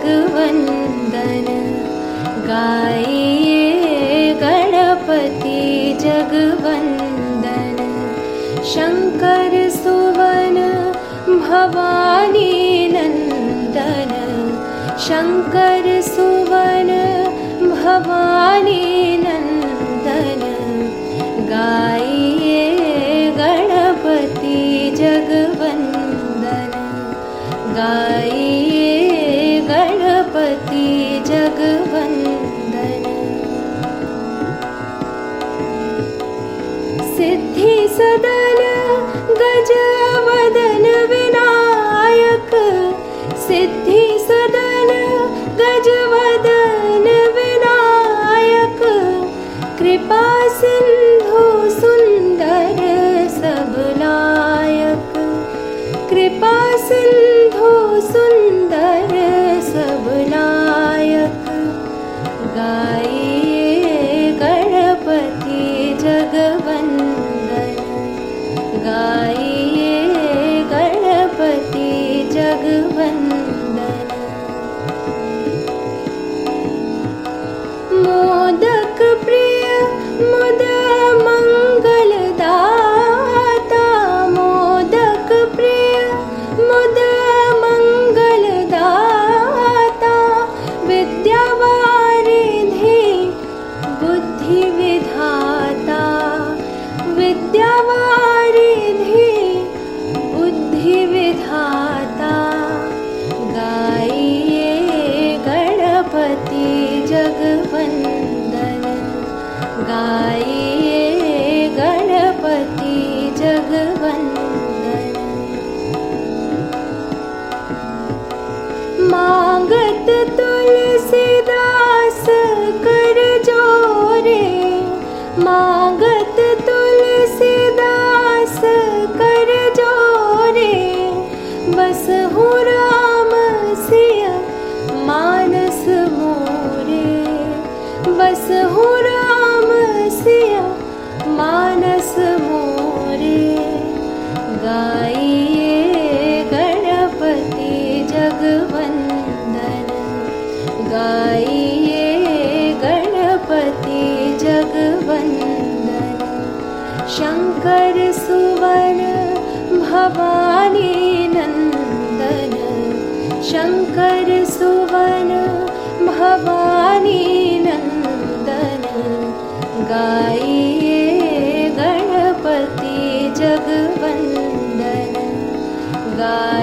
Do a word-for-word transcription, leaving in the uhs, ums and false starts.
जगवंदन। गाइए गणपति जगवंदन। शंकर सुवन भवानी नंदन। शंकर सुवन भवानी नंदन। गाइए गणपति जगवंदन। गाइए गणपति जगवंदन। सिद्धि सदन गजवदन विनायक। सिद्धि सदन गजवदन विनायक। कृपा सिंधु सुंदर सबलायक। कृपा सिंधु सुंदर सबलायक। गाइए गणपति जगवंदन। गाइए गणपति जगवंदन। मोदक प्रिय मुद मंगलदाता। मोदक प्रिय मुद मंगलदाता। विद्यावारिधि बुद्धि विधाता। विद्यावारिधि बुद्धि विधाता। गाइए गणपति जगवंदन। गाइए गणपति जगवंदन। मांगत तुलसीदास कर जोरे। मांगत तुलसीदास कर जोरे। बसहु राम सिय मानस मोरे। बसहु राम सिय मानस मोरे। गाइए गणपति जगवंदन। गाइए गणपति जगवंदन। शंकर सुवन भवानी नंदन। शंकर सुवन भवानी नंदन। गाइए गणपति जगवंदन। गा